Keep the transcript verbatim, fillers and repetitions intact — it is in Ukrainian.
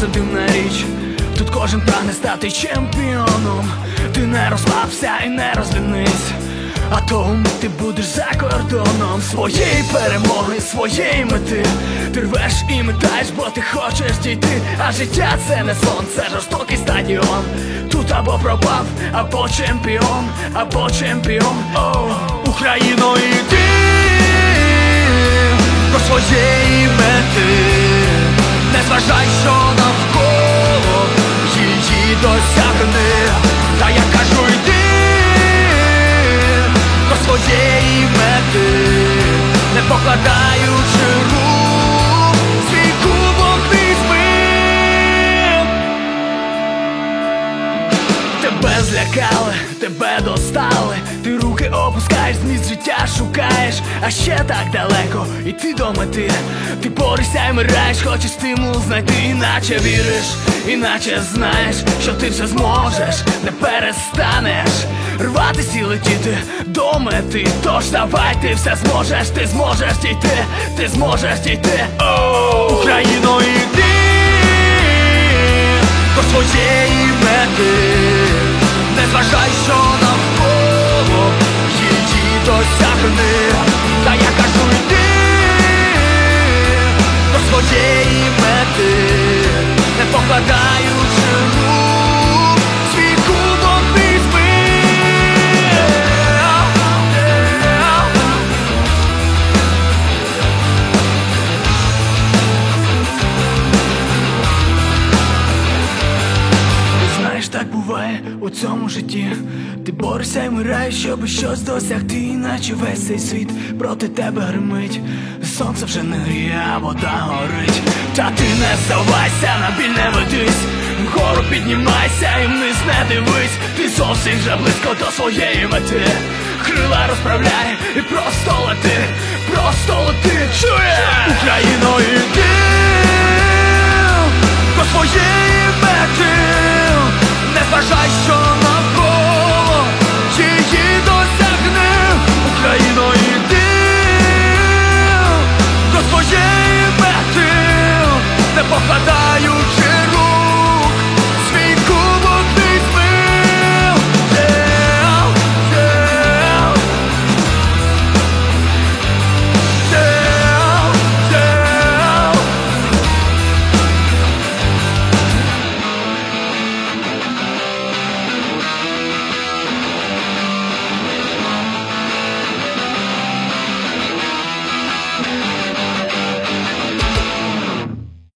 дивна річ. Тут кожен прагне стати чемпіоном. Ти не розслабся і не розлінись, а то ти будеш за кордоном своєї перемоги, своєї мети. Ти рвеш і метаєш, бо ти хочеш дійти. А життя це не сон, це жорстокий стадіон. Тут або пропав, або чемпіон, або чемпіон. Оу, Україно, іди до своєї мети. Не зважай, що навколо, її досягни. Та я кажу, йди до своєї мети, не покладаючи рук, свій кубок візьми. Тебе злякали, тебе достали, ти руки опускаєш, зміст життя шукаєш. А ще так далеко іти до мети. Ти боришся і мираєш, хочеш стимул знайти. Іначе віриш, іначе знаєш, що ти все зможеш, не перестанеш рватись і летіти до мети. Тож давай, ти все зможеш, ти зможеш дійти, ти зможеш дійти. Оу, Україно, іди до своєї мети. Не зважай, що навколо, її досягни. Та я кажу, йди до своєї мети, не покладаючи рук, свій кубок візьми. Знаєш, так буває у цьому житті. Ти борешся і мираєш, щоб щось досягти. Іначе весь цей світ проти тебе гримить. Сонце вже не гріє, а вода горить. Та ти не здавайся, на біль не ведись. Вгору піднімайся і вниз не дивись. Ти зовсім вже близько до своєї мети. Крила розправляй і просто лети, просто лети. Чуєш? Україно, іди до своєї мети. Не зважай, що